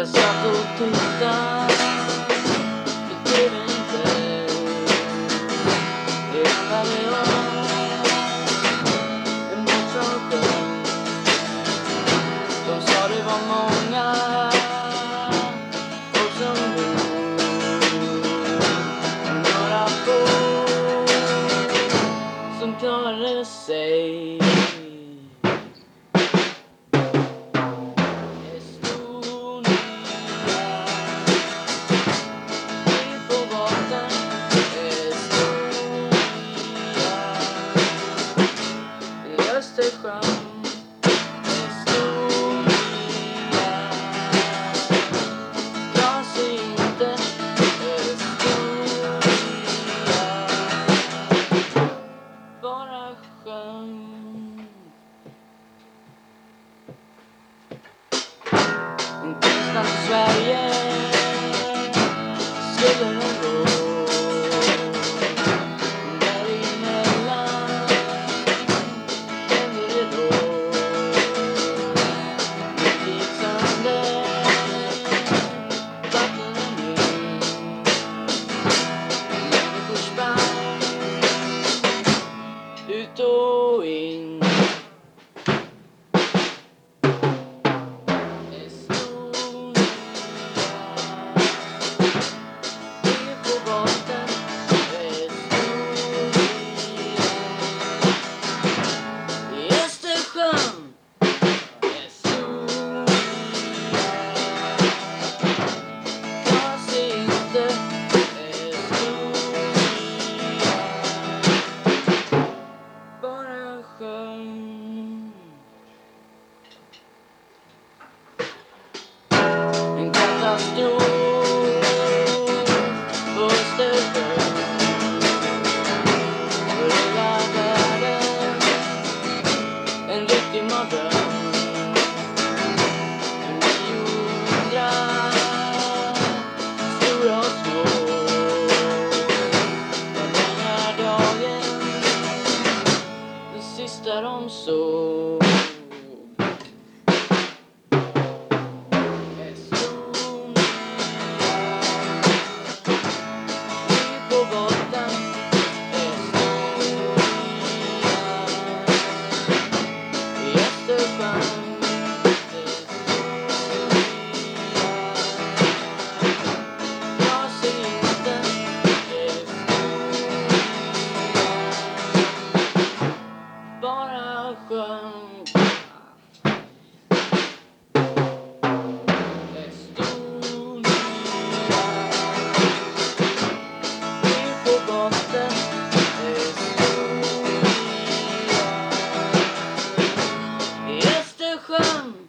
Jag satt och tittade på TV:n själv. Det handlade om en båt som sjönk. De sa det var många folk som dog, några få som klarade sig. Östersjön, Estonia. Jag ser inte Estonia, bara sjön. Inte snart i Sverige skulle den gå. Ut och in. Estonia. Vi är på båten Estonia. I Östersjön Estonia. Jag ser inte Estonia, bara sjön. En katastrof på Östersjön. För hela världen en riktig mardröm. För 900 stora och små var den här dagen den sista de såg. Estonia. Vi är på båten Estonia. I Östersjön Estonia. Jag ser inte Estonia, bara sjön. Estonia. Vi är på båten Estonia. I Östersjön